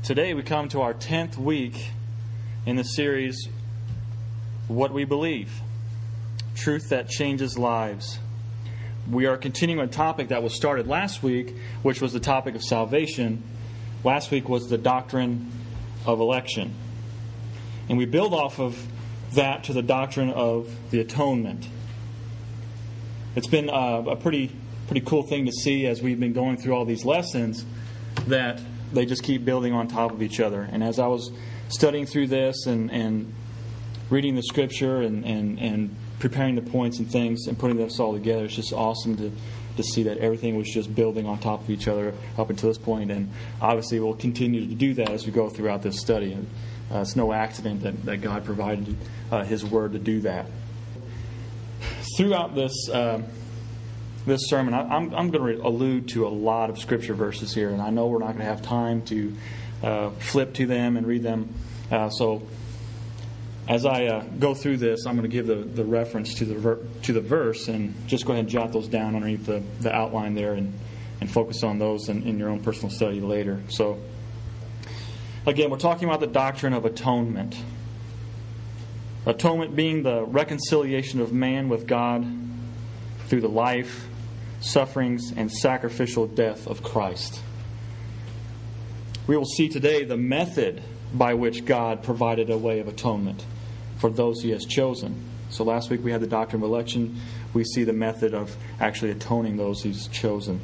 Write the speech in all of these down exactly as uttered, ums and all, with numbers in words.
Today we come to our tenth week in the series, What We Believe, Truth That Changes Lives. We are continuing a topic that was started last week, which was the topic of salvation. Last week was the doctrine of election. And we build off of that to the doctrine of the atonement. It's been a, a pretty pretty cool thing to see as we've been going through all these lessons that they just keep building on top of each other. And as I was studying through this and, and reading the Scripture and, and, and preparing the points and things and putting this all together, it's just awesome to, to see that everything was just building on top of each other up until this point. And obviously we'll continue to do that as we go throughout this study. And uh, it's no accident that, that God provided uh, His Word to do that. Throughout this uh, this sermon, I, I'm, I'm going to allude to a lot of Scripture verses here, and I know we're not going to have time to uh, flip to them and read them. Uh, so, as I uh, go through this, I'm going to give the, the reference to the ver- to the verse, and just go ahead and jot those down underneath the, the outline there, and, and focus on those in, in your own personal study later. So, again, we're talking about the doctrine of atonement. Atonement being the reconciliation of man with God through the life, sufferings, and sacrificial death of Christ. We will see today the method by which God provided a way of atonement for those He has chosen. So last week we had the doctrine of election. We see the method of actually atoning those He's chosen.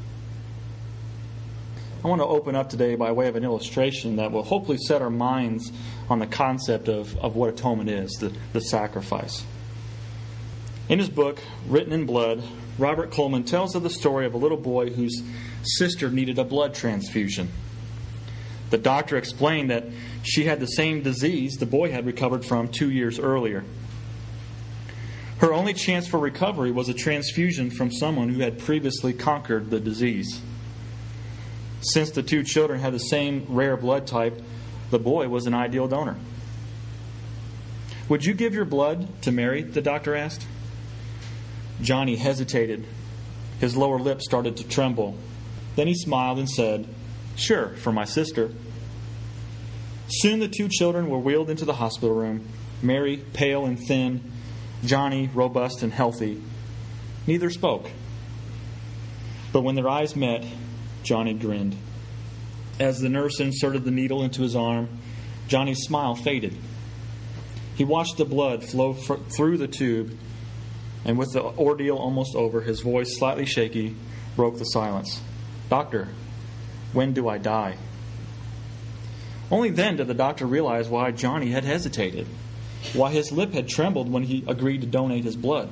I want to open up today by way of an illustration that will hopefully set our minds on the concept of, of what atonement is, the, the sacrifice. In his book, Written in Blood, Robert Coleman tells of the story of a little boy whose sister needed a blood transfusion. The doctor explained that she had the same disease the boy had recovered from two years earlier. Her only chance for recovery was a transfusion from someone who had previously conquered the disease. Since the two children had the same rare blood type, the boy was an ideal donor. "Would you give your blood to Mary?" the doctor asked. Johnny hesitated. His lower lip started to tremble. Then he smiled and said, "Sure, for my sister." Soon the two children were wheeled into the hospital room. Mary, pale and thin. Johnny, robust and healthy. Neither spoke. But when their eyes met, Johnny grinned. As the nurse inserted the needle into his arm, Johnny's smile faded. He watched the blood flow fr- through the tube, and with the ordeal almost over, his voice, slightly shaky, broke the silence. "Doctor, when do I die?" Only then did the doctor realize why Johnny had hesitated, why his lip had trembled when he agreed to donate his blood.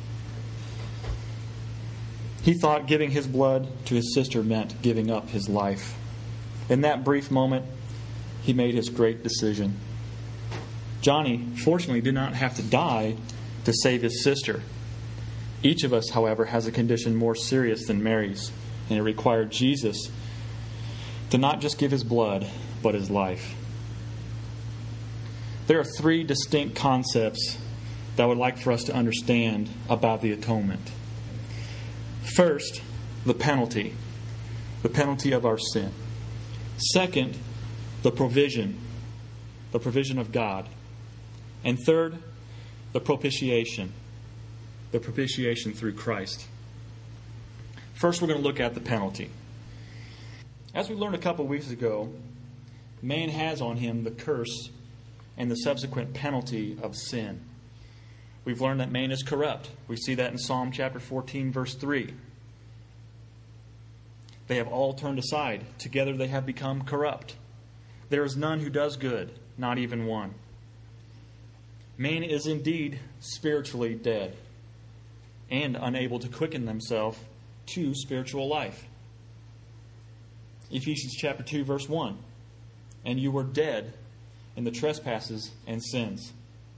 He thought giving his blood to his sister meant giving up his life. In that brief moment, he made his great decision. Johnny, fortunately, did not have to die to save his sister. Each of us, however, has a condition more serious than Mary's, and it required Jesus to not just give His blood, but His life. There are three distinct concepts that I would like for us to understand about the atonement. First, the penalty, the penalty of our sin. Second, the provision, the provision of God. And third, the propitiation, the propitiation through Christ. First, we're going to look at the penalty. As we learned a couple weeks ago, man has on him the curse and the subsequent penalty of sin. We've learned that man is corrupt. We see that in Psalm chapter fourteen, verse three. They have all turned aside. Together they have become corrupt. There is none who does good, not even one. Man is indeed spiritually dead and unable to quicken themselves to spiritual life. Ephesians chapter two, verse one. "And you were dead in the trespasses and sins."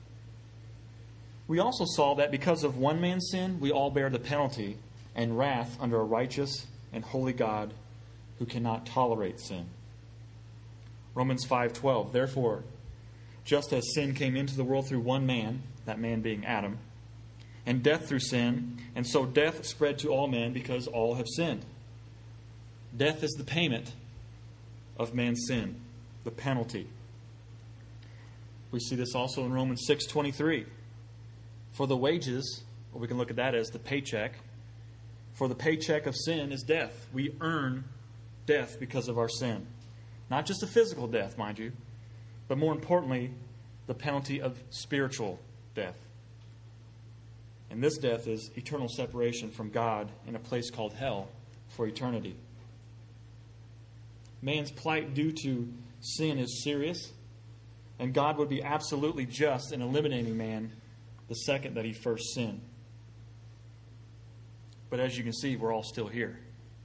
We also saw that because of one man's sin, we all bear the penalty and wrath under a righteous and holy God who cannot tolerate sin. Romans five twelve. "Therefore, just as sin came into the world through one man," that man being Adam, "and death through sin, and so death spread to all men because all have sinned." Death is the payment of man's sin. the penalty. We see this also in Romans six twenty-three. For the wages, or we can look at that as the paycheck, for the paycheck of sin is death. We earn death because of our sin. Not just a physical death, mind you, but more importantly, the penalty of spiritual death. And this death is eternal separation from God in a place called hell for eternity. Man's plight due to sin is serious, and God would be absolutely just in eliminating man the second that he first sinned. But as you can see, we're all still here.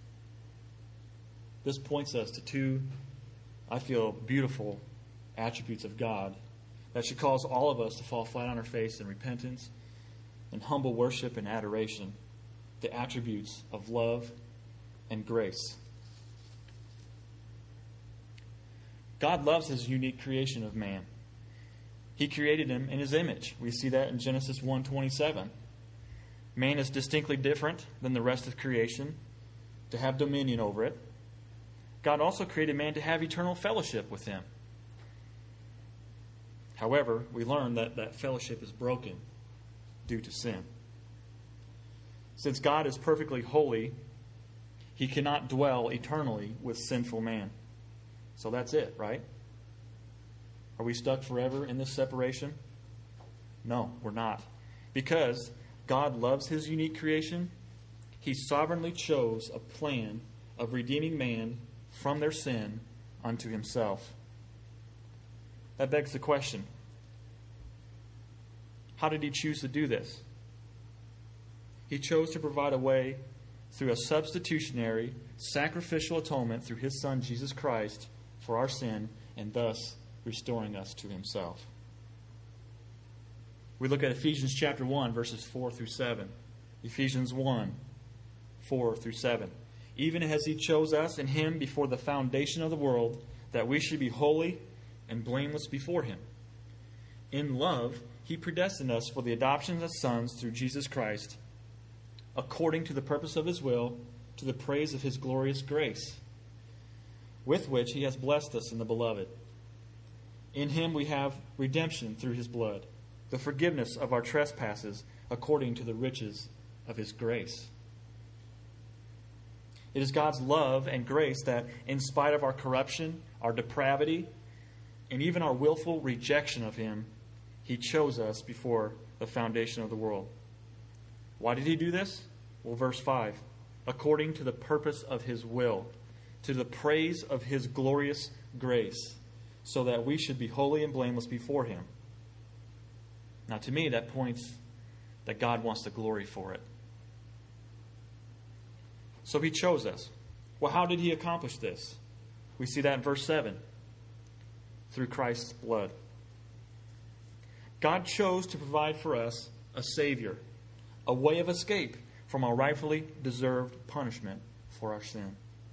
This points us to two, I feel, beautiful attributes of God that should cause all of us to fall flat on our face in repentance and humble worship and adoration, the attributes of love and grace. God loves His unique creation of man. He created him in His image. We see that in Genesis one twenty-seven. Man is distinctly different than the rest of creation, to have dominion over it. God also created man to have eternal fellowship with Him. However, we learn that that fellowship is broken due to sin. Since God is perfectly holy, He cannot dwell eternally with sinful man. So that's it, right? Are we stuck forever in this separation? No, we're not. Because God loves His unique creation, He sovereignly chose a plan of redeeming man from their sin unto Himself. That begs the question, how did He choose to do this? He chose to provide a way through a substitutionary, sacrificial atonement through His Son, Jesus Christ, for our sin, and thus restoring us to Himself. We look at Ephesians chapter one, verses four through seven. Ephesians one, four through seven. Even as He chose us in Him before the foundation of the world, that we should be holy and blameless before Him. In love, He predestined us for the adoption as sons through Jesus Christ, according to the purpose of His will, to the praise of His glorious grace, with which He has blessed us in the Beloved. In Him we have redemption through His blood, the forgiveness of our trespasses, according to the riches of His grace. It is God's love and grace that, in spite of our corruption, our depravity, and even our willful rejection of Him, He chose us before the foundation of the world. Why did He do this? Well, verse five. According to the purpose of His will, to the praise of His glorious grace, so that we should be holy and blameless before Him. Now, to me, that points that God wants the glory for it. So He chose us. Well, how did He accomplish this? We see that in verse seven. Through Christ's blood. God chose to provide for us a Savior, a way of escape from our rightfully deserved punishment for our sin.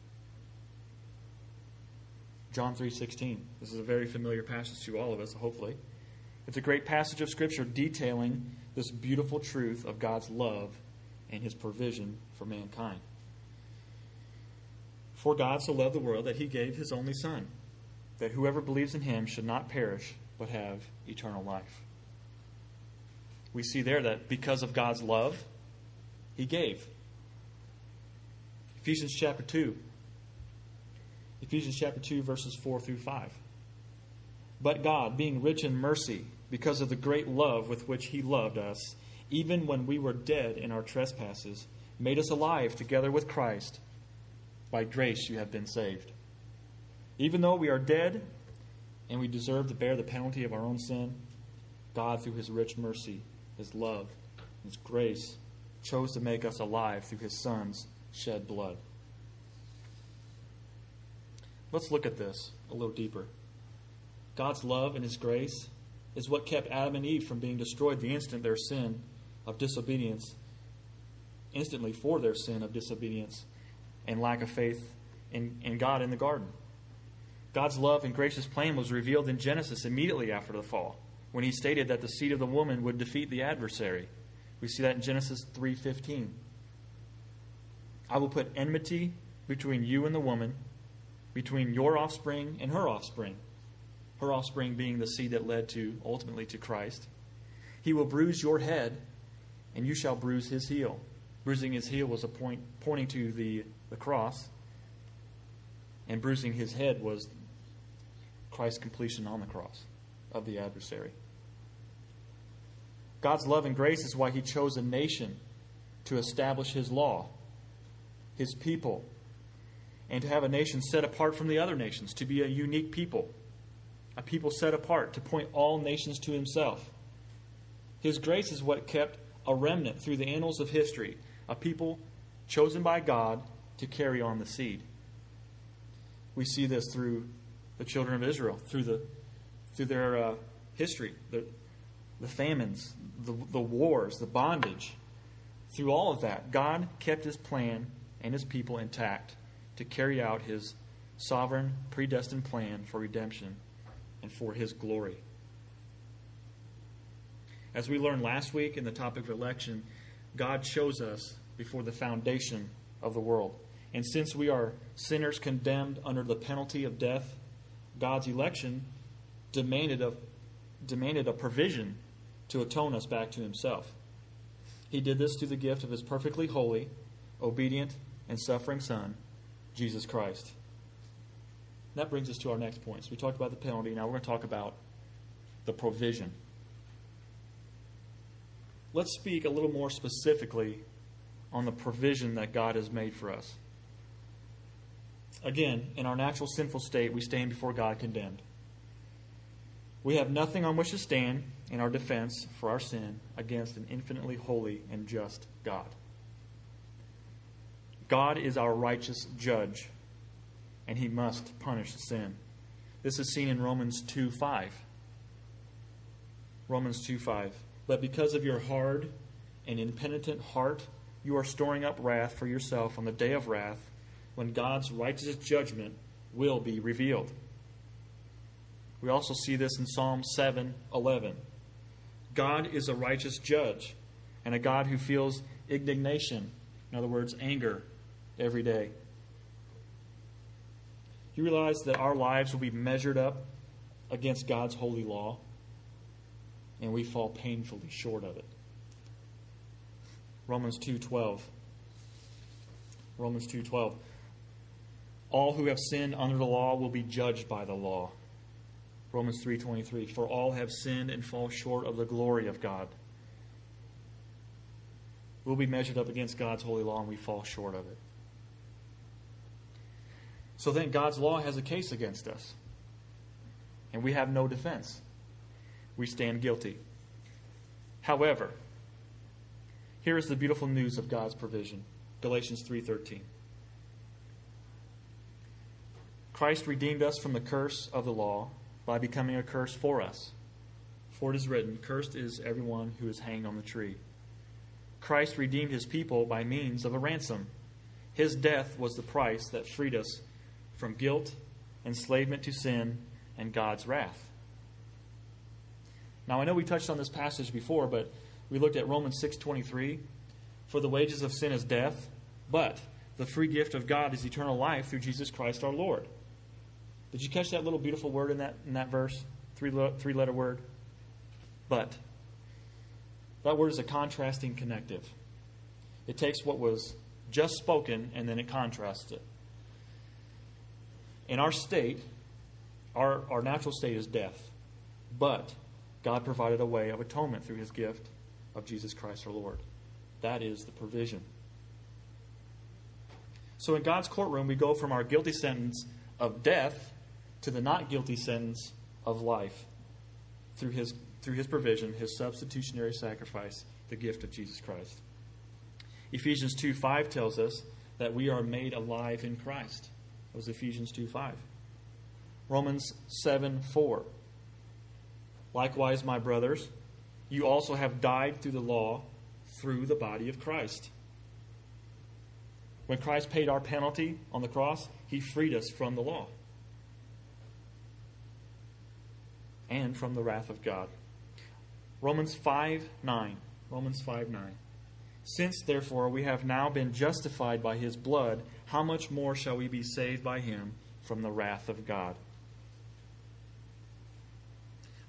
John three sixteen. This is a very familiar passage to all of us, hopefully. It's a great passage of Scripture detailing this beautiful truth of God's love and His provision for mankind. For God so loved the world that He gave His only Son, that whoever believes in Him should not perish, but have eternal life. We see there that because of God's love, He gave. Ephesians chapter two. Ephesians chapter two, verses four through five. But God, being rich in mercy, because of the great love with which He loved us, even when we were dead in our trespasses, made us alive together with Christ. By grace you have been saved. Even though we are dead and we deserve to bear the penalty of our own sin, God, through His rich mercy, His love, His grace, chose to make us alive through His Son's shed blood. Let's look at this a little deeper. God's love and His grace is what kept Adam and Eve from being destroyed the instant their sin of disobedience, instantly for their sin of disobedience and lack of faith in, in God in the garden. God's love and gracious plan was revealed in Genesis immediately after the fall, when He stated that the seed of the woman would defeat the adversary. We see that in Genesis three fifteen. I will put enmity between you and the woman, between your offspring and her offspring. her offspring being the seed that led to ultimately to Christ. He will bruise your head, and you shall bruise his heel. Bruising his heel was a point pointing to the, the cross, and bruising his head was Christ's completion on the cross of the adversary. God's love and grace is why he chose a nation to establish his law, his people, and to have a nation set apart from the other nations, to be a unique people, a people set apart to point all nations to himself. His grace is what kept a remnant through the annals of history, a people chosen by God to carry on the seed. We see this through the children of Israel, through the through their uh, history, the, the famines, the, the wars, the bondage. Through all of that, God kept his plan and his people intact to carry out his sovereign, predestined plan for redemption and for his glory. As we learned last week in the topic of election, God chose us before the foundation of the world. And since we are sinners condemned under the penalty of death, God's election demanded a, demanded a provision to atone us back to himself. He did this through the gift of his perfectly holy, obedient, and suffering Son, Jesus Christ. That brings us to our next point. So we talked about the penalty. Now we're going to talk about the provision. Let's speak a little more specifically on the provision that God has made for us. Again, in our natural sinful state, we stand before God condemned. We have nothing on which to stand in our defense for our sin against an infinitely holy and just God. God is our righteous judge, and he must punish sin. This is seen in Romans two five. Romans two five. But because of your hard and impenitent heart, you are storing up wrath for yourself on the day of wrath, when God's righteous judgment will be revealed. We also see this in Psalm seven eleven. God is a righteous judge and a God who feels indignation, in other words, anger, every day. You realize that our lives will be measured up against God's holy law, and we fall painfully short of it. Romans two twelve. Romans two twelve. All who have sinned under the law will be judged by the law. Romans three twenty-three. For all have sinned and fall short of the glory of God. We'll be measured up against God's holy law, and we fall short of it. So then God's law has a case against us, and we have no defense. We stand guilty. However, here is the beautiful news of God's provision. Galatians three thirteen. Christ redeemed us from the curse of the law by becoming a curse for us. For it is written, cursed is everyone who is hanged on the tree. Christ redeemed his people by means of a ransom. His death was the price that freed us from guilt, enslavement to sin, and God's wrath. Now, I know we touched on this passage before, but we looked at Romans six twenty-three. For the wages of sin is death, but the free gift of God is eternal life through Jesus Christ our Lord. Did you catch that little beautiful word in that in that verse? Three three letter word. But. That word is a contrasting connective. It takes what was just spoken and then it contrasts it. In our state, our, our natural state is death. But God provided a way of atonement through his gift of Jesus Christ our Lord. That is the provision. So in God's courtroom, we go from our guilty sentence of death to the not guilty sentence of life through his, through his provision, his substitutionary sacrifice, the gift of Jesus Christ. Ephesians two five tells us that we are made alive in Christ. That was Ephesians two five. Romans seven four. Likewise, my brothers, you also have died through the law, through the body of Christ. When Christ paid our penalty on the cross, he freed us from the law and from the wrath of God. Romans five nine. Romans five nine. Since, therefore, we have now been justified by his blood, how much more shall we be saved by him from the wrath of God?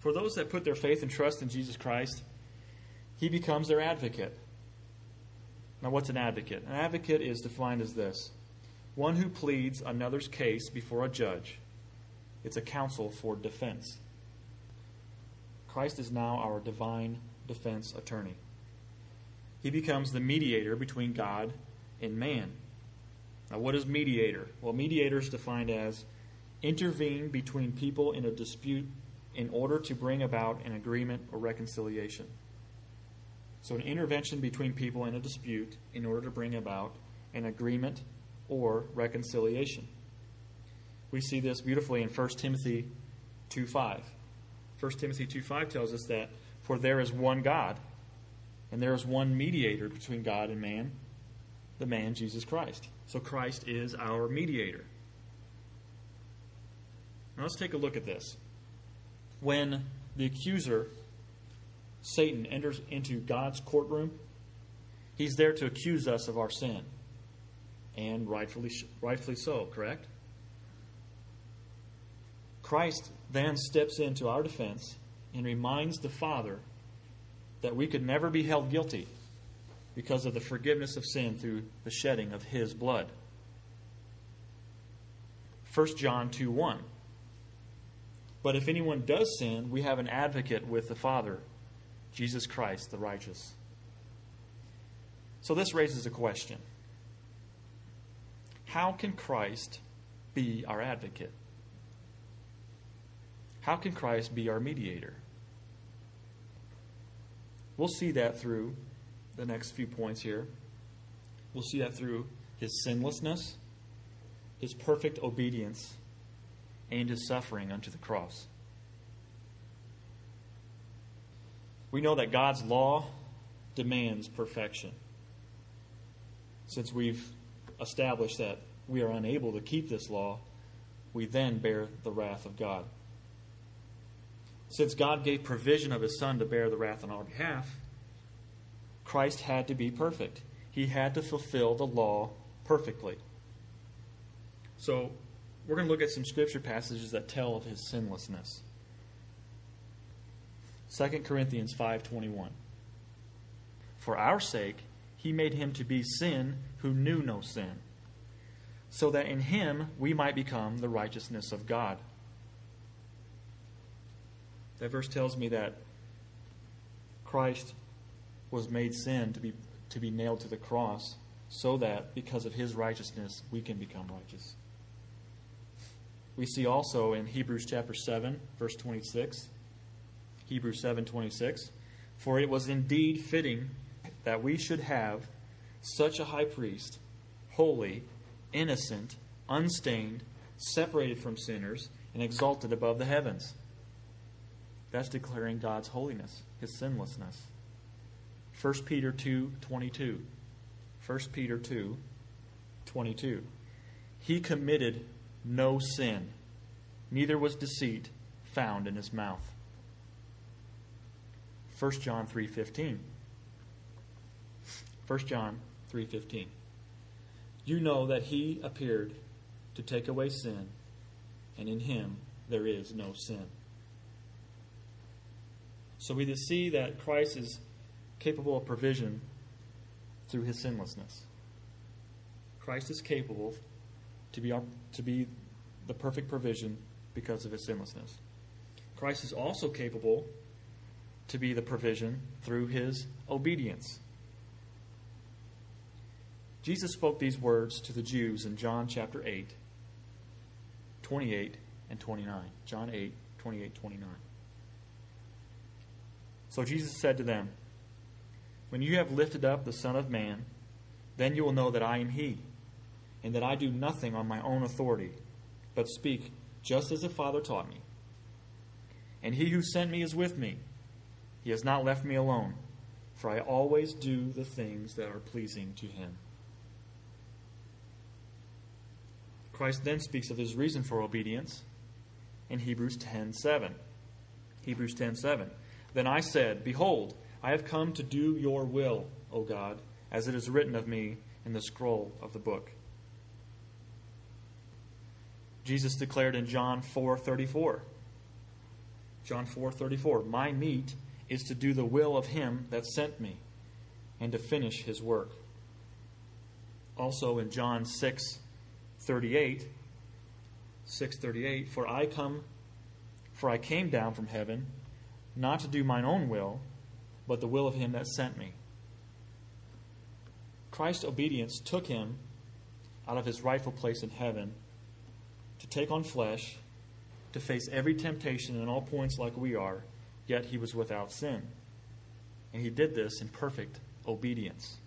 For those that put their faith and trust in Jesus Christ, He becomes their advocate. Now, what's an advocate? An advocate is defined as this: one who pleads another's case before a judge. It's a counsel for defense. Christ is now our divine defense attorney. He becomes the mediator between God and man. Now, what is mediator? Well, mediator is defined as intervene between people in a dispute in order to bring about an agreement or reconciliation. So an intervention between people in a dispute in order to bring about an agreement or reconciliation. We see this beautifully in First Timothy two five. First Timothy two five tells us that, for there is one God, and there is one mediator between God and man, the man Jesus Christ. So Christ is our mediator. Now let's take a look at this. When the accuser, Satan, enters into God's courtroom, he's there to accuse us of our sin. And rightfully, rightfully so, correct? Christ then steps into our defense and reminds the Father that we could never be held guilty because of the forgiveness of sin through the shedding of His blood. First John two one. But if anyone does sin, we have an advocate with the Father, Jesus Christ, the righteous. So this raises a question. How can Christ be our advocate? How can Christ be our mediator? We'll see that through the next few points here. We'll see that through His sinlessness, His perfect obedience, and His suffering unto the cross. We know that God's law demands perfection. Since we've established that we are unable to keep this law, we then bear the wrath of God. Since God gave provision of His Son to bear the wrath on our behalf, Christ had to be perfect. He had to fulfill the law perfectly. So, we're going to look at some scripture passages that tell of His sinlessness. Second Corinthians five twenty-one. For our sake, He made Him to be sin who knew no sin, so that in Him we might become the righteousness of God. That verse tells me that Christ was made sin to be, to be nailed to the cross, so that because of His righteousness we can become righteous. We see also in Hebrews chapter seven, verse twenty-six, Hebrews seven twenty-six, for it was indeed fitting that we should have such a high priest, holy, innocent, unstained, separated from sinners, and exalted above the heavens. That's declaring God's holiness, His sinlessness. First Peter two twenty-two. First Peter two twenty-two. He committed no sin, neither was deceit found in His mouth. First John three fifteen. First John three fifteen. You know that He appeared to take away sin, and in Him there is no sin. So we see that Christ is capable of provision through His sinlessness. Christ is capable to be, our, to be the perfect provision because of His sinlessness. Christ is also capable to be the provision through His obedience. Jesus spoke these words to the Jews in John chapter eight, twenty-eight and twenty-nine. John eight, twenty-eight, twenty-nine. So Jesus said to them, when you have lifted up the Son of Man, then you will know that I am He, and that I do nothing on my own authority, but speak just as the Father taught me. And He who sent me is with me. He has not left me alone, for I always do the things that are pleasing to Him. Christ then speaks of His reason for obedience in Hebrews ten seven. Hebrews ten seven. Then I said, behold, I have come to do your will, O God, as it is written of me in the scroll of the book. Jesus declared in John four thirty-four, John four thirty-four, my meat is to do the will of him that sent me, and to finish his work. Also in John six thirty-eight, six thirty-eight, for I come, for I came down from heaven, not to do mine own will, but the will of him that sent me. Christ's obedience took him out of his rightful place in heaven to take on flesh, to face every temptation in all points like we are, yet he was without sin. And he did this in perfect obedience.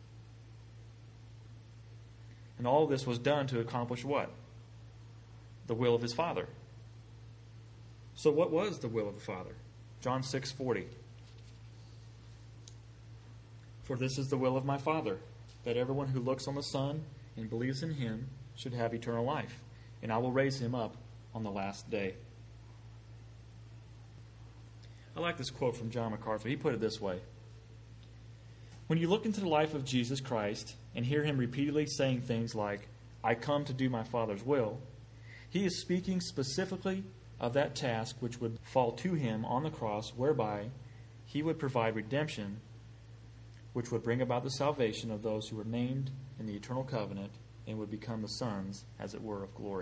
And all this was done to accomplish what? The will of his Father. So what was the will of the Father? John six forty. For this is the will of my Father, that everyone who looks on the Son and believes in him should have eternal life, and I will raise him up on the last day. I like this quote from John MacArthur. He put it this way. When you look into the life of Jesus Christ and hear him repeatedly saying things like, I come to do my Father's will, he is speaking specifically of that task which would fall to him on the cross, whereby he would provide redemption, which would bring about the salvation of those who were named in the eternal covenant and would become the sons, as it were, of glory.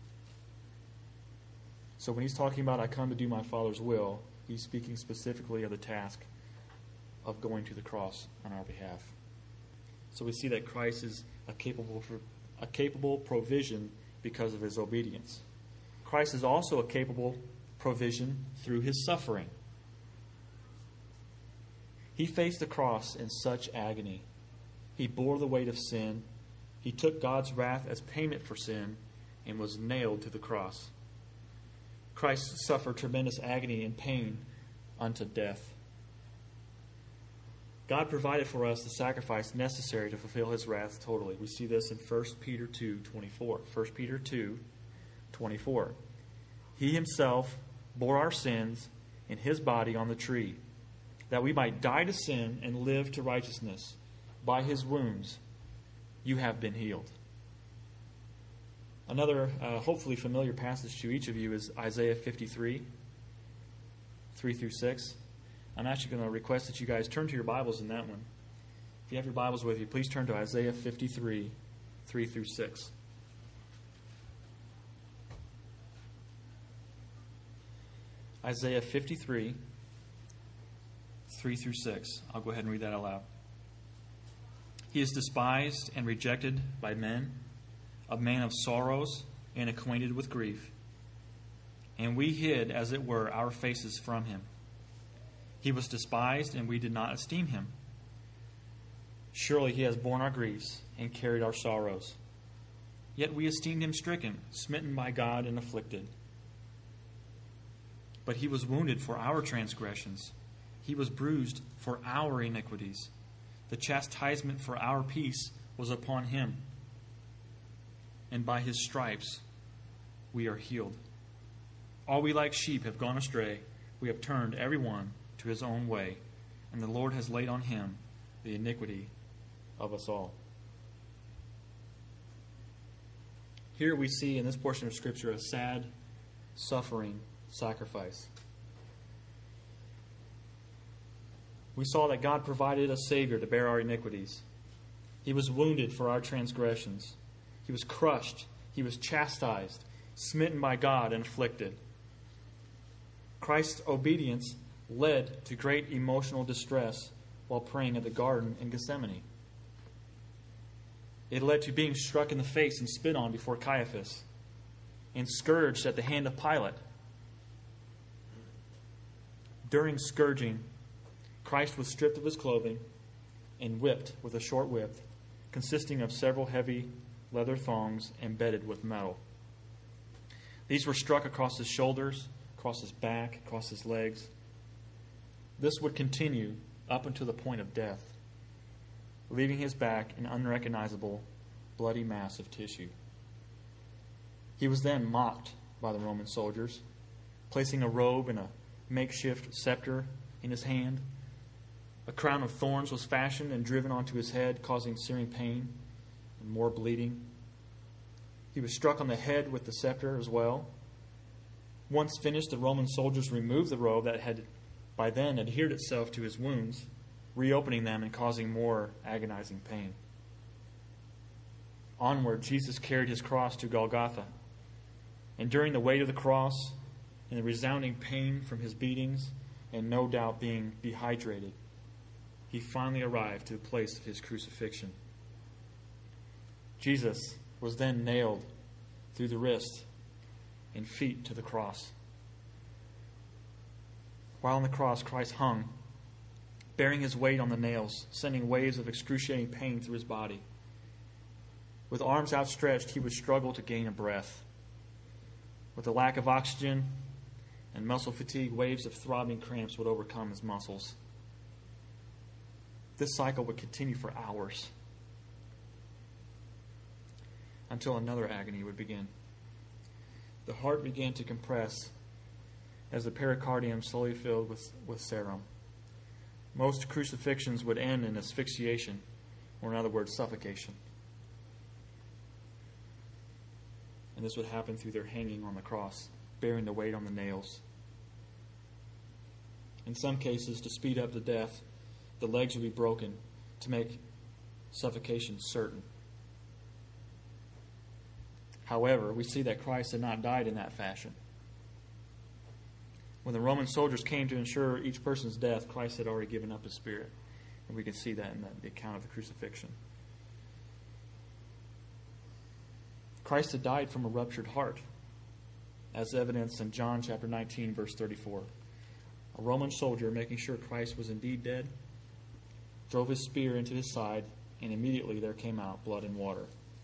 So when he's talking about, I come to do my Father's will, he's speaking specifically of the task of going to the cross on our behalf. So we see that Christ is a capable, a capable provision because of his obedience. Christ is also a capable provision through his suffering. He faced the cross in such agony. He bore the weight of sin. He took God's wrath as payment for sin and was nailed to the cross. Christ suffered tremendous agony and pain unto death. God provided for us the sacrifice necessary to fulfill his wrath totally. We see this in First Peter two twenty-four. First Peter two twenty-four. He himself bore our sins in his body on the tree, that we might die to sin and live to righteousness. By his wounds you have been healed. Another uh, hopefully familiar passage to each of you is Isaiah fifty-three, three through six. I'm actually going to request that you guys turn to your Bibles in that one. If you have your Bibles with you, please turn to Isaiah fifty-three, three through six. Isaiah fifty-three, three through six. I'll go ahead and read that out loud. He is despised and rejected by men, a man of sorrows and acquainted with grief. And we hid, as it were, our faces from him. He was despised, and we did not esteem him. Surely he has borne our griefs and carried our sorrows. Yet we esteemed him stricken, smitten by God, and afflicted. But he was wounded for our transgressions. He was bruised for our iniquities. The chastisement for our peace was upon him. And by his stripes we are healed. All we like sheep have gone astray. We have turned every one to his own way, and the Lord has laid on him the iniquity of us all. Here we see in this portion of Scripture a sad, suffering sacrifice. We saw that God provided a Savior to bear our iniquities. He was wounded for our transgressions. He was crushed. He was chastised, smitten by God, and afflicted. Christ's obedience led to great emotional distress while praying at the garden in Gethsemane. It led to being struck in the face and spit on before Caiaphas and scourged at the hand of Pilate. During scourging, Christ was stripped of his clothing and whipped with a short whip, consisting of several heavy leather thongs embedded with metal. These were struck across his shoulders, across his back, across his legs. This would continue up until the point of death, leaving his back an unrecognizable bloody mass of tissue. He was then mocked by the Roman soldiers, placing a robe and a makeshift scepter in his hand. A crown of thorns was fashioned and driven onto his head, causing searing pain and more bleeding. He was struck on the head with the scepter as well. Once finished, the Roman soldiers removed the robe that had by then adhered itself to his wounds, reopening them and causing more agonizing pain. Onward, Jesus carried his cross to Golgotha. Enduring the weight of the cross and the resounding pain from his beatings, and no doubt being dehydrated, he finally arrived to the place of his crucifixion. Jesus was then nailed through the wrist and feet to the cross. While on the cross, Christ hung, bearing his weight on the nails, sending waves of excruciating pain through his body. With arms outstretched, he would struggle to gain a breath. With the lack of oxygen and muscle fatigue, waves of throbbing cramps would overcome his muscles. This cycle would continue for hours until another agony would begin. The heart began to compress as the pericardium slowly filled with, with serum. Most crucifixions would end in asphyxiation, or in other words, suffocation. And this would happen through their hanging on the cross, bearing the weight on the nails. In some cases, to speed up the death, the legs would be broken to make suffocation certain. However, we see that Christ had not died in that fashion. When the Roman soldiers came to ensure each person's death, Christ had already given up his spirit. And we can see that in the account of the crucifixion. Christ had died from a ruptured heart, as evidenced in John chapter nineteen, verse thirty-four. A Roman soldier, making sure Christ was indeed dead, drove his spear into his side, and immediately there came out blood and water.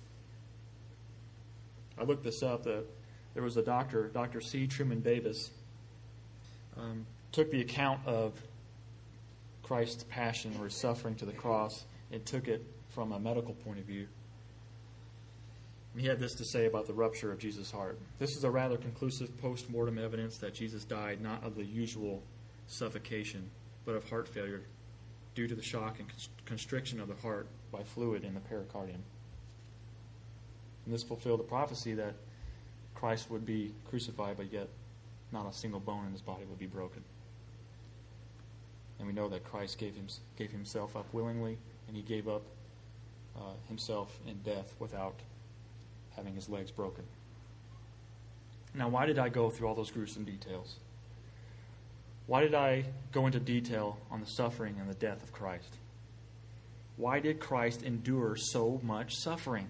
I looked this up. The, there was a doctor, Doctor C. Truman Davis, um, took the account of Christ's passion or his suffering to the cross and took it from a medical point of view. And he had this to say about the rupture of Jesus' heart. This is a rather conclusive post-mortem evidence that Jesus died not of the usual suffocation, but of heart failure due to the shock and constriction of the heart by fluid in the pericardium. And this fulfilled the prophecy that Christ would be crucified, but yet not a single bone in his body would be broken. And we know that Christ gave, him, gave himself up willingly, and he gave up uh, himself in death without having his legs broken. Now, why did I go through all those gruesome details? Why did I go into detail on the suffering and the death of Christ? Why did Christ endure so much suffering?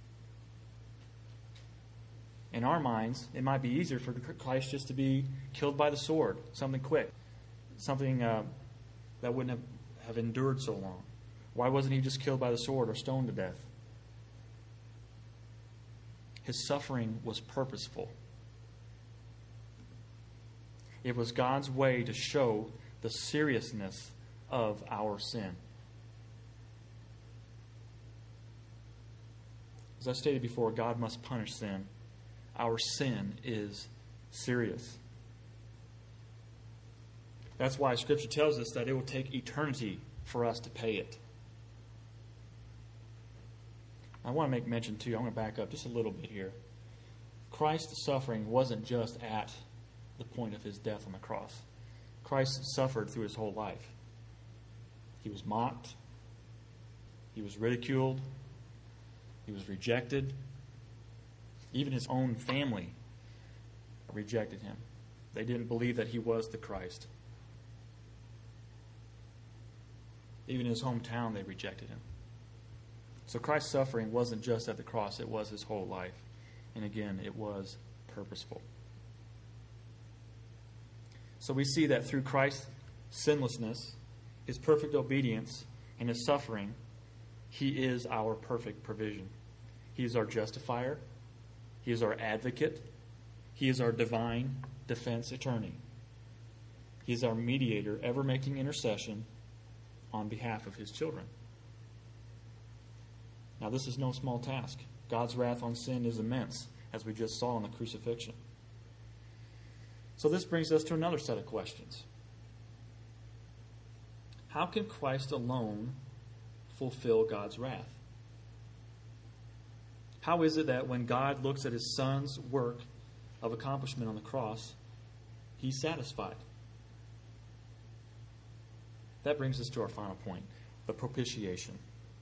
In our minds, it might be easier for Christ just to be killed by the sword, something quick, something uh, that wouldn't have, have endured so long. Why wasn't he just killed by the sword or stoned to death? His suffering was purposeful. It was God's way to show the seriousness of our sin. As I stated before, God must punish sin. Our sin is serious. That's why Scripture tells us that it will take eternity for us to pay it. I want to make mention, too, I'm going to back up just a little bit here. Christ's suffering wasn't just at the point of his death on the cross. Christ suffered through his whole life. He was mocked. He was ridiculed. He was rejected. Even his own family rejected him. They didn't believe that he was the Christ. Even in his hometown, they rejected him. So Christ's suffering wasn't just at the cross, it was his whole life. And again, it was purposeful. So we see that through Christ's sinlessness, his perfect obedience, and his suffering, he is our perfect provision. He is our justifier. He is our advocate. He is our divine defense attorney. He is our mediator, ever making intercession on behalf of his children. Now, this is no small task. God's wrath on sin is immense, as we just saw in the crucifixion. So this brings us to another set of questions. How can Christ alone fulfill God's wrath? How is it that when God looks at his Son's work of accomplishment on the cross, He's satisfied. That brings us to our final point, the propitiation.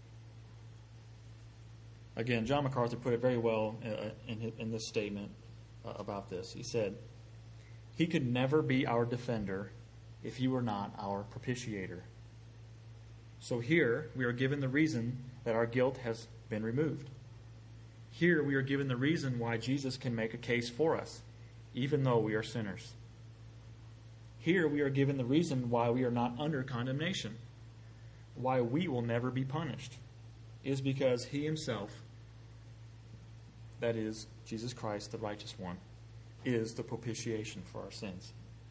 Again, John MacArthur put it very well in, in this statement about this. He said, He could never be our defender if He were not our propitiator. So here we are given the reason that our guilt has been removed. Here we are given the reason why Jesus can make a case for us, even though we are sinners. Here we are given the reason why we are not under condemnation, why we will never be punished, is because He Himself, that is, Jesus Christ, the righteous one, is the propitiation for our sins.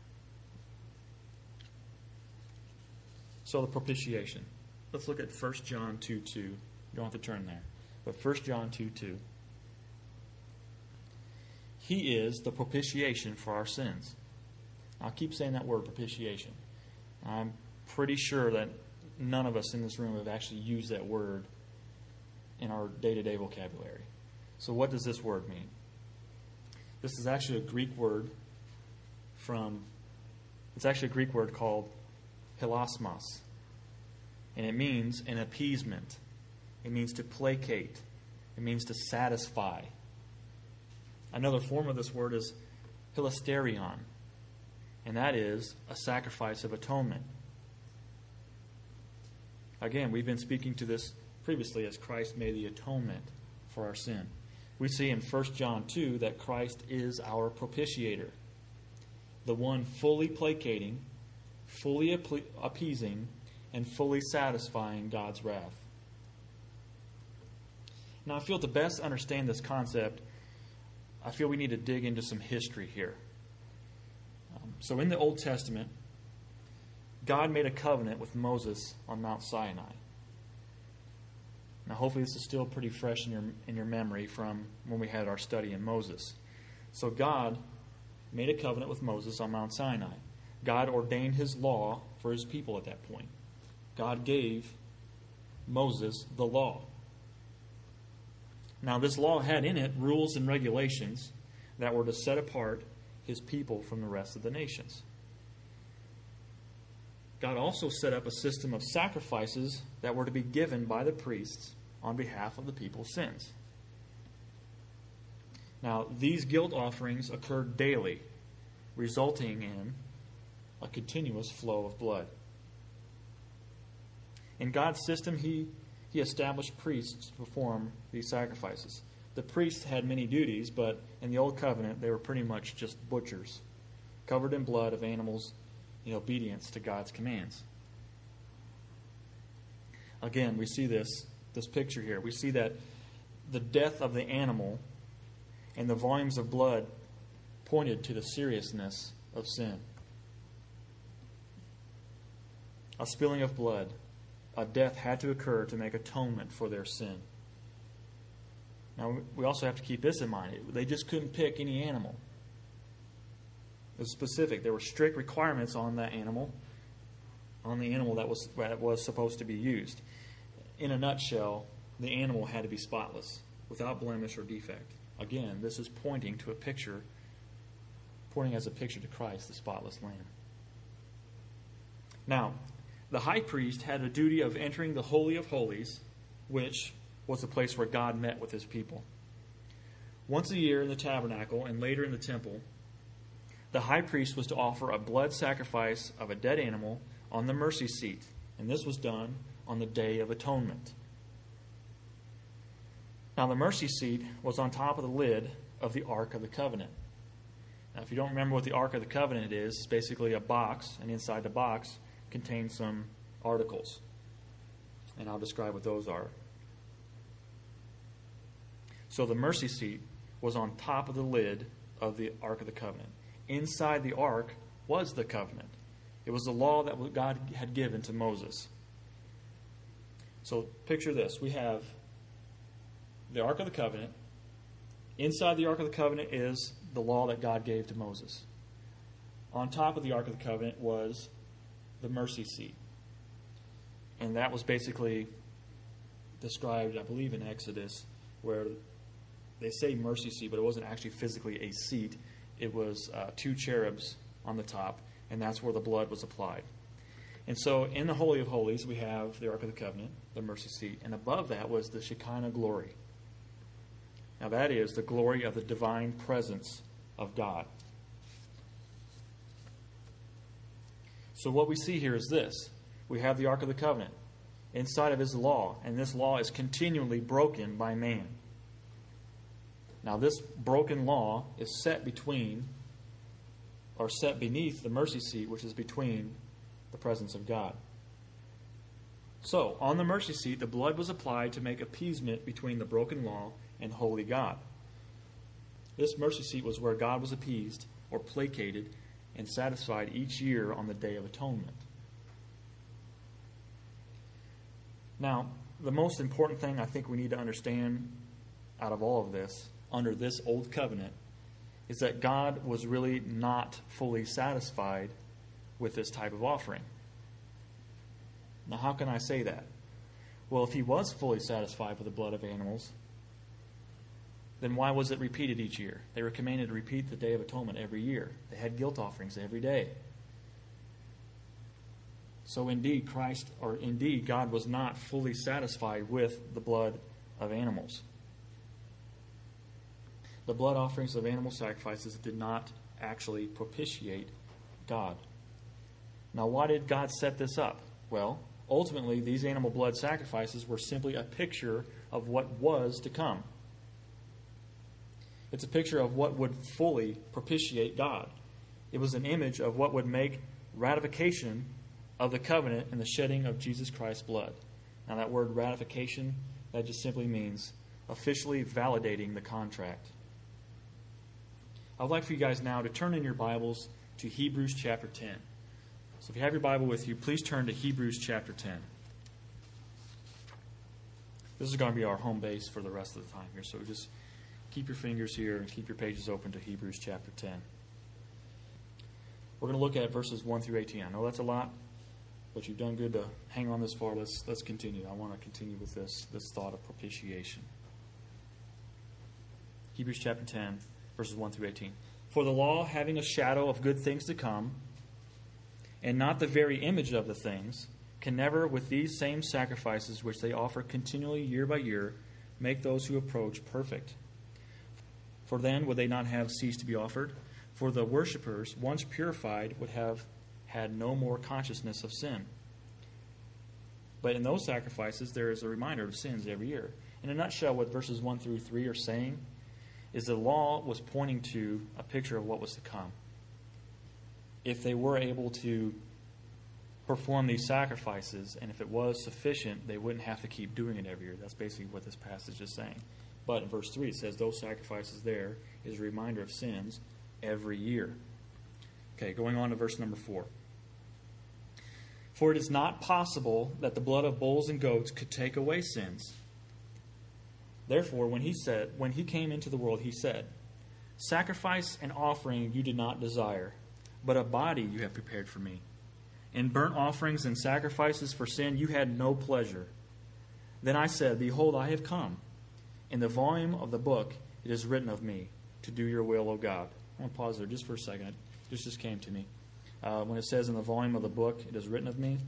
So the propitiation. Let's look at First John two two. You don't have to turn there. But First John two two. He is the propitiation for our sins. I'll keep saying that word, propitiation. I'm pretty sure that none of us in this room have actually used that word in our day-to-day vocabulary. So what does this word mean? This is actually a Greek word from, it's actually a Greek word called hilasmos. And it means an appeasement. It means to placate. It means to satisfy. Another form of this word is hilasterion. And that is a sacrifice of atonement. Again, we've been speaking to this previously as Christ made the atonement for our sin. We see in First John two that Christ is our propitiator, the one fully placating, fully appeasing, and fully satisfying God's wrath. Now, I feel to best understand this concept, I feel we need to dig into some history here. Um, so in the Old Testament, God made a covenant with Moses on Mount Sinai. Now, hopefully this is still pretty fresh in your in your memory from when we had our study in Moses. So God made a covenant with Moses on Mount Sinai. God ordained His law for His people at that point. God gave Moses the law. Now, this law had in it rules and regulations that were to set apart His people from the rest of the nations. God also set up a system of sacrifices that were to be given by the priests on behalf of the people's sins. Now, these guilt offerings occurred daily, resulting in a continuous flow of blood. In God's system, He, he established priests to perform these sacrifices. The priests had many duties, but in the Old Covenant, they were pretty much just butchers, covered in blood of animals in obedience to God's commands. Again, we see this, this picture here. We see that the death of the animal and the volumes of blood pointed to the seriousness of sin. A spilling of blood, a death had to occur to make atonement for their sin. Now, we also have to keep this in mind. They just couldn't pick any animal. It was specific. There were strict requirements on that animal, on the animal that was, that was supposed to be used. In a nutshell, the animal had to be spotless, without blemish or defect. Again, this is pointing to a picture, pointing as a picture to Christ, the spotless Lamb. Now, the high priest had a duty of entering the Holy of Holies, which was the place where God met with His people. Once a year in the tabernacle and later in the temple, the high priest was to offer a blood sacrifice of a dead animal on the mercy seat, and this was done on the Day of Atonement. Now, the mercy seat was on top of the lid of the Ark of the Covenant. Now, if you don't remember what the Ark of the Covenant is, it's basically a box, and inside the box contains some articles. And I'll describe what those are. So the mercy seat was on top of the lid of the Ark of the Covenant. Inside the Ark was the covenant. It was the law that God had given to Moses. So picture this. We have the Ark of the Covenant. Inside the Ark of the Covenant is the law that God gave to Moses. On top of the Ark of the Covenant was the mercy seat. And that was basically described, I believe, in Exodus, where they say mercy seat, but it wasn't actually physically a seat. it was uh, two cherubs on the top, and that's where the blood was applied. And so in the Holy of Holies, we have the Ark of the Covenant, the mercy seat, and above that was the Shekinah glory. Now that is the glory of the divine presence of God. So what we see here is this. We have the Ark of the Covenant inside of His law, and this law is continually broken by man. Now this broken law is set between, or set beneath the mercy seat, which is between the presence of God. So, on the mercy seat, the blood was applied to make appeasement between the broken law and holy God. This mercy seat was where God was appeased or placated and satisfied each year on the Day of Atonement. Now, the most important thing I think we need to understand out of all of this, under this old covenant, is that God was really not fully satisfied with this type of offering. Now, how can I say that? Well, if He was fully satisfied with the blood of animals, then why was it repeated each year? They were commanded to repeat the Day of Atonement every year. They had guilt offerings every day. So indeed, Christ, or indeed, God was not fully satisfied with the blood of animals. The blood offerings of animal sacrifices did not actually propitiate God. Now, why did God set this up? Well, ultimately, these animal blood sacrifices were simply a picture of what was to come. It's a picture of what would fully propitiate God. It was an image of what would make ratification of the covenant and the shedding of Jesus Christ's blood. Now, that word ratification, that just simply means officially validating the contract. I'd like for you guys now to turn in your Bibles to Hebrews chapter ten. So if you have your Bible with you, please turn to Hebrews chapter ten. This is going to be our home base for the rest of the time here. So just keep your fingers here and keep your pages open to Hebrews chapter ten. We're going to look at verses one through eighteen. I know that's a lot, but you've done good to hang on this far. Let's let's continue. I want to continue with this, this thought of propitiation. Hebrews chapter ten, verses one through eighteen. For the law, having a shadow of good things to come, and not the very image of the things, can never, with these same sacrifices which they offer continually year by year, make those who approach perfect. For then would they not have ceased to be offered? For the worshippers, once purified, would have had no more consciousness of sin. But in those sacrifices, there is a reminder of sins every year. In a nutshell, what verses one through three are saying is the law was pointing to a picture of what was to come. If they were able to perform these sacrifices, and if it was sufficient, they wouldn't have to keep doing it every year. That's basically what this passage is saying. But in verse three, it says those sacrifices there is a reminder of sins every year. Okay, going on to verse number four. For it is not possible that the blood of bulls and goats could take away sins. Therefore, when he said, when he came into the world, he said, sacrifice and offering you did not desire, but a body you have prepared for me. In burnt offerings and sacrifices for sin you had no pleasure. Then I said, behold, I have come. In the volume of the book it is written of me, to do your will, O God. I want to pause there just for a second. This just came to me. Uh, when it says in the volume of the book it is written of me,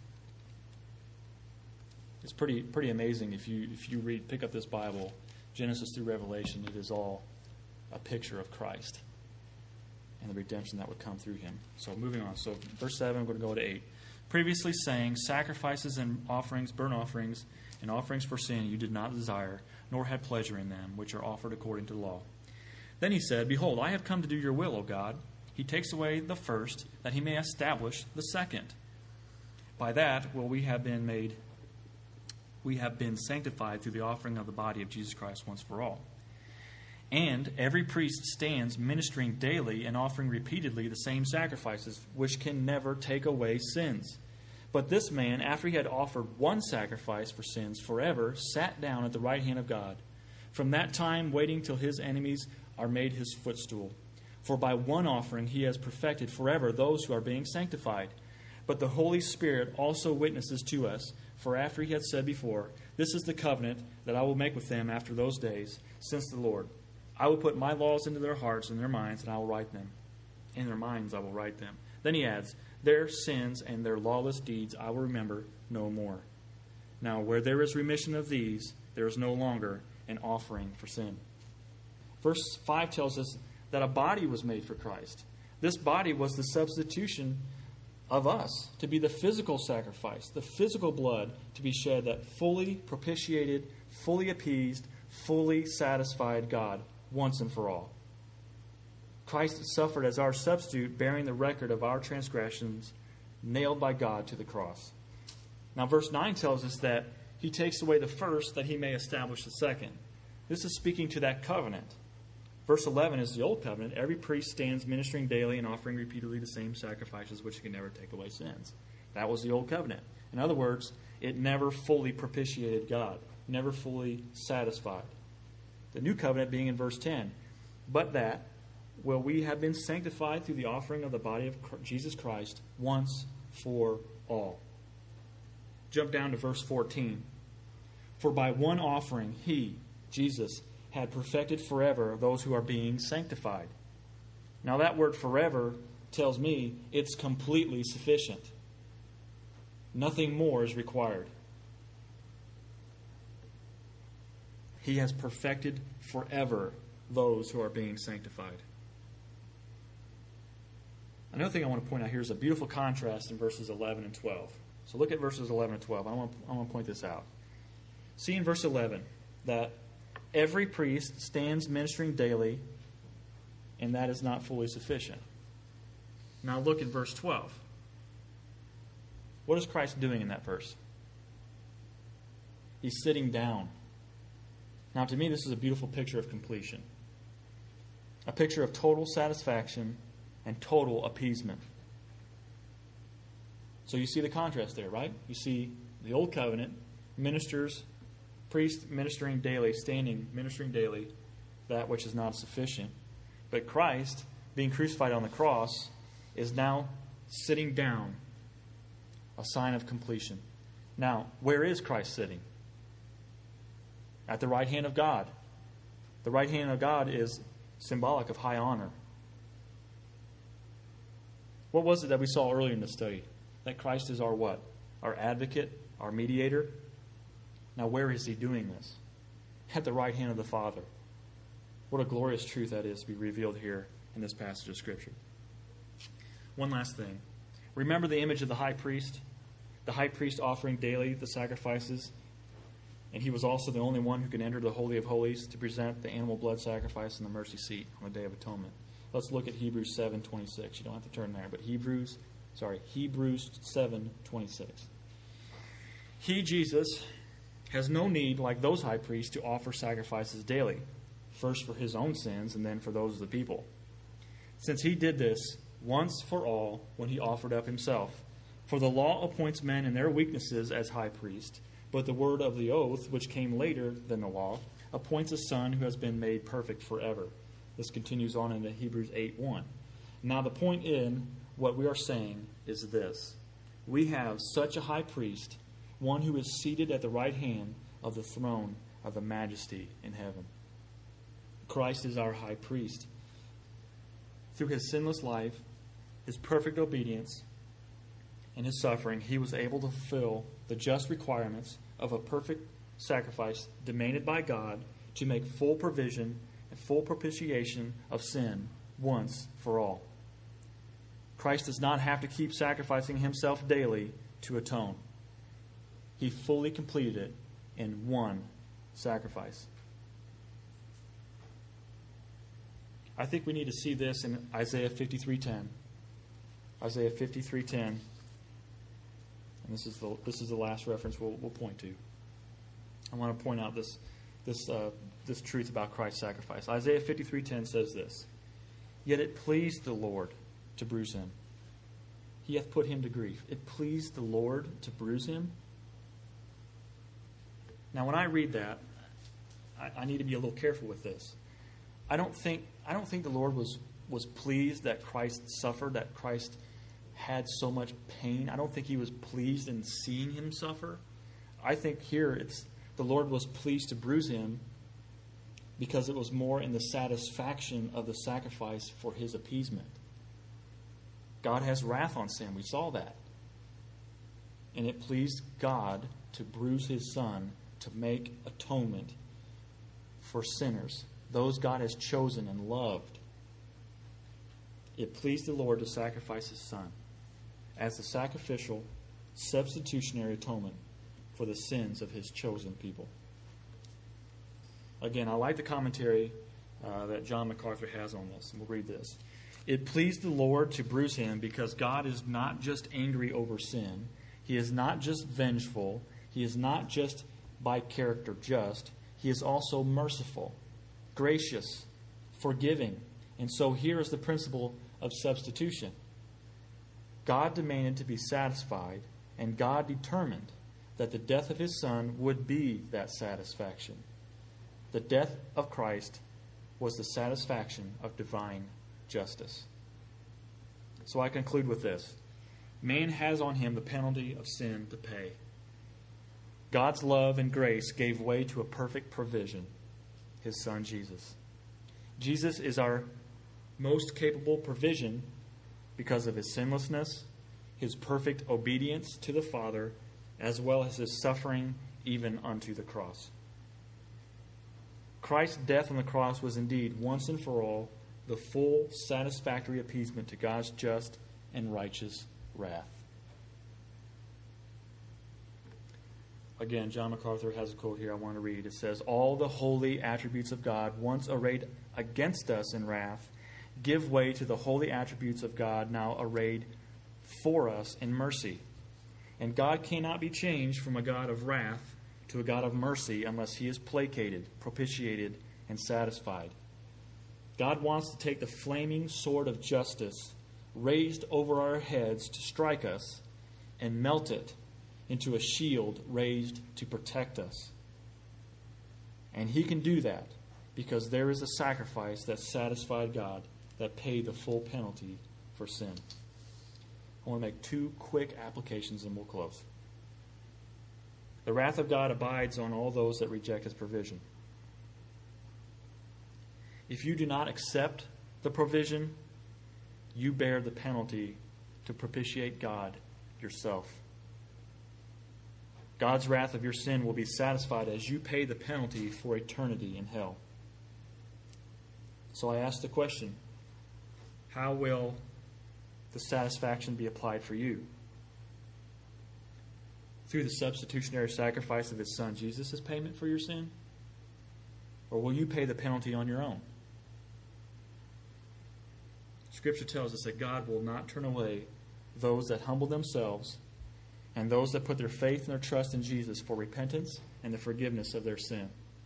it's pretty pretty amazing. If you if you read, pick up this Bible, Genesis through Revelation, it is all a picture of Christ and the redemption that would come through Him. So moving on. So verse seven, we're going to go to eight. Previously saying, sacrifices and offerings, burnt offerings, and offerings for sin you did not desire, nor had pleasure in them, which are offered according to the law. Then he said, behold, I have come to do your will, O God. He takes away the first, that He may establish the second. By that will we have been made, we have been sanctified through the offering of the body of Jesus Christ once for all. And every priest stands ministering daily and offering repeatedly the same sacrifices, which can never take away sins. But this man, after he had offered one sacrifice for sins forever, sat down at the right hand of God, from that time waiting till his enemies are made his footstool. For by one offering he has perfected forever those who are being sanctified. But the Holy Spirit also witnesses to us, for after he had said before, this is the covenant that I will make with them after those days, since the Lord. I will put my laws into their hearts and their minds, and I will write them. In their minds I will write them. Then he adds, their sins and their lawless deeds I will remember no more. Now where there is remission of these, there is no longer an offering for sin. Verse five tells us that a body was made for Christ. This body was the substitution of us, to be the physical sacrifice, the physical blood to be shed that fully propitiated, fully appeased, fully satisfied God once and for all. Christ suffered as our substitute, bearing the record of our transgressions, nailed by God to the cross. Now verse nine tells us that he takes away the first that he may establish the second. This is speaking to that covenant. Verse eleven is the old covenant. Every priest stands ministering daily and offering repeatedly the same sacrifices which can never take away sins. That was the old covenant. In other words, it never fully propitiated God, never fully satisfied. The new covenant being in verse ten. But that, well, we have been sanctified through the offering of the body of Jesus Christ once for all. Jump down to verse fourteen. For by one offering he, Jesus, had perfected forever those who are being sanctified. Now that word forever tells me it's completely sufficient. Nothing more is required. He has perfected forever those who are being sanctified. Another thing I want to point out here is a beautiful contrast in verses eleven and twelve. So look at verses eleven and twelve. I want, I want to point this out. See in verse eleven that every priest stands ministering daily, and that is not fully sufficient. Now look at verse twelve. What is Christ doing in that verse? He's sitting down. Now to me, this is a beautiful picture of completion. A picture of total satisfaction and total appeasement. So you see the contrast there, right? You see the old covenant, ministers, priests ministering daily, standing, ministering daily, that which is not sufficient. But Christ, being crucified on the cross, is now sitting down, a sign of completion. Now, where is Christ sitting? At the right hand of God. The right hand of God is symbolic of high honor. What was it that we saw earlier in the study? That Christ is our what? Our advocate, our mediator. Now where is he doing this? At the right hand of the Father. What a glorious truth that is to be revealed here in this passage of Scripture. One last thing. Remember the image of the high priest? The high priest offering daily the sacrifices. And he was also the only one who could enter the Holy of Holies to present the animal blood sacrifice in the mercy seat on the Day of Atonement. Let's look at Hebrews seven twenty-six. You don't have to turn there, but Hebrews, sorry, Hebrews seven twenty-six. He, Jesus, has no need, like those high priests, to offer sacrifices daily, first for his own sins and then for those of the people. Since he did this once for all when he offered up himself. For the law appoints men in their weaknesses as high priest, but the word of the oath, which came later than the law, appoints a son who has been made perfect forever. This continues on into Hebrews eight one. Now the point in what we are saying is this. We have such a high priest, one who is seated at the right hand of the throne of the majesty in heaven. Christ is our high priest. Through his sinless life, his perfect obedience, and his suffering, he was able to fulfill the just requirements of a perfect sacrifice demanded by God to make full provision and full propitiation of sin once for all. Christ does not have to keep sacrificing himself daily to atone. He fully completed it in one sacrifice. I think we need to see this in Isaiah fifty-three ten. Isaiah fifty-three ten. And this is the this is the last reference we'll, we'll point to. I want to point out this this uh, this truth about Christ's sacrifice. Isaiah fifty-three ten says this: Yet it pleased the Lord to bruise him. He hath put him to grief. It pleased the Lord to bruise him. Now, when I read that, I, I need to be a little careful with this. I don't think I don't think the Lord was was pleased that Christ suffered, that Christ had so much pain. I don't think he was pleased in seeing him suffer. I think here it's the Lord was pleased to bruise him because it was more in the satisfaction of the sacrifice for his appeasement. God has wrath on sin. We saw that. And it pleased God to bruise his Son to make atonement for sinners, those God has chosen and loved. It pleased the Lord to sacrifice his Son as the sacrificial, substitutionary atonement for the sins of his chosen people. Again, I like the commentary uh, that John MacArthur has on this. We'll read this. It pleased the Lord to bruise him because God is not just angry over sin. He is not just vengeful. He is not just by character just. He is also merciful, gracious, forgiving. And so here is the principle of substitution. God demanded to be satisfied, and God determined that the death of his Son would be that satisfaction. The death of Christ was the satisfaction of divine justice. So I conclude with this. Man has on him the penalty of sin to pay. God's love and grace gave way to a perfect provision, his Son Jesus. Jesus is our most capable provision because of his sinlessness, his perfect obedience to the Father, as well as his suffering even unto the cross. Christ's death on the cross was indeed once and for all the full, satisfactory appeasement to God's just and righteous wrath. Again, John MacArthur has a quote here I want to read. It says, "All the holy attributes of God, once arrayed against us in wrath, give way to the holy attributes of God, now arrayed for us in mercy. And God cannot be changed from a God of wrath to a God of mercy unless he is placated, propitiated, and satisfied. God wants to take the flaming sword of justice raised over our heads to strike us and melt it into a shield raised to protect us. And he can do that because there is a sacrifice that satisfied God, that paid the full penalty for sin." I want to make two quick applications and we'll close. The wrath of God abides on all those that reject his provision. If you do not accept the provision, you bear the penalty to propitiate God yourself. God's wrath of your sin will be satisfied as you pay the penalty for eternity in hell. So I ask the question, how will the satisfaction be applied for you? Through the substitutionary sacrifice of his Son Jesus' payment for your sin? Or will you pay the penalty on your own? Scripture tells us that God will not turn away those that humble themselves and those that put their faith and their trust in Jesus for repentance and the forgiveness of their sin.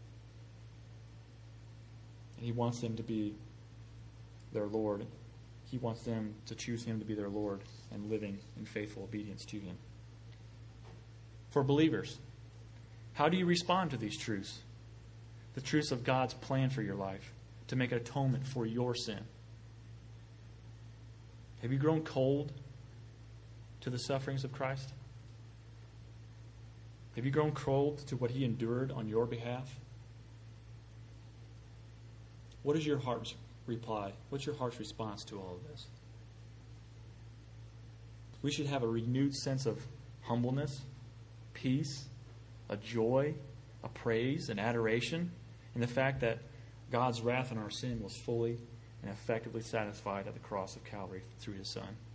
And he wants them to be their Lord. He wants them to choose him to be their Lord and living in faithful obedience to him. For believers, how do you respond to these truths? The truths of God's plan for your life to make atonement for your sin. Have you grown cold to the sufferings of Christ? Have you grown cold to what he endured on your behalf? What is your heart's reply? What's your heart's response to all of this? We should have a renewed sense of humbleness, peace, a joy, a praise, an adoration in the fact that God's wrath on our sin was fully and effectively satisfied at the cross of Calvary through his Son.